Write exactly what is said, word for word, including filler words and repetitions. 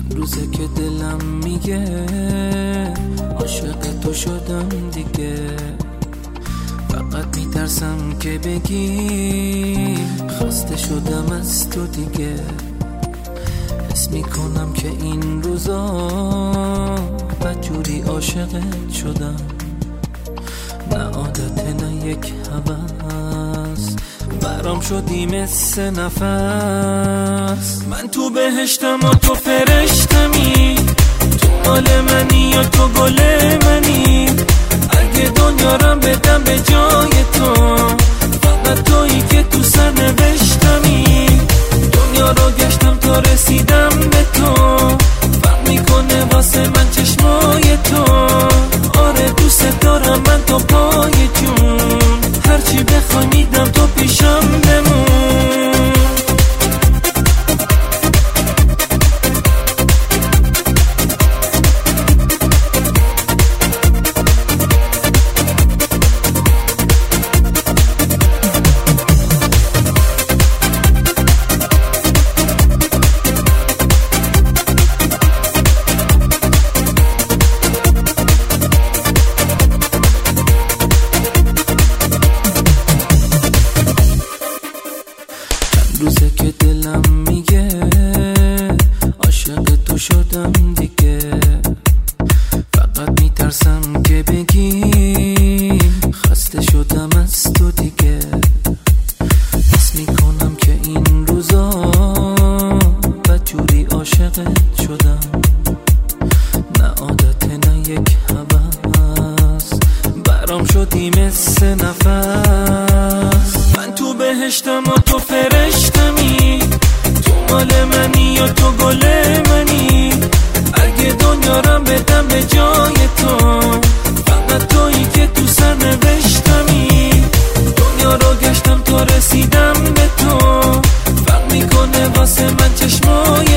چند روزه که دلم میگه عاشق تو شدم دیگه، فقط میترسم که بگی خسته شدم از تو دیگه. حس میکنم که این روزا بدجوری عاشقت شدم، نه عادت نه یک هوس، برام شدی مثل نفس. من تو بهشتم و تو فرشتمی، تو مال منی یا تو گل منی. اگه دنیا رم بدم به جای تو، فقط تویی که تو سر نوشتمی. دنیا رو گشتم تا رسیدم به تو، فرق میکنه واسه من چشمای تو. آره دوست دارم من تو پای جون، هرچی بخوای میدم تو پیشم بمون. روزه که دلم میگه عاشق تو شدم دیگه، فقط میترسم که بگی خسته شدم از تو دیگه. حس میکنم که این روزا بدجوری عاشقت شدم، نه عادت نه یک هوس، برام شدی مثل نفس. من تو بهشتم و تو فرشتمی، تو مال منی یا تو گل منی. اگه دنیا رم بدم به جای تو، فقط تویی که تو سر نوشتمی. دنیا رو گشتم تا رسیدم به تو، فرق میکنه واسه من چشمای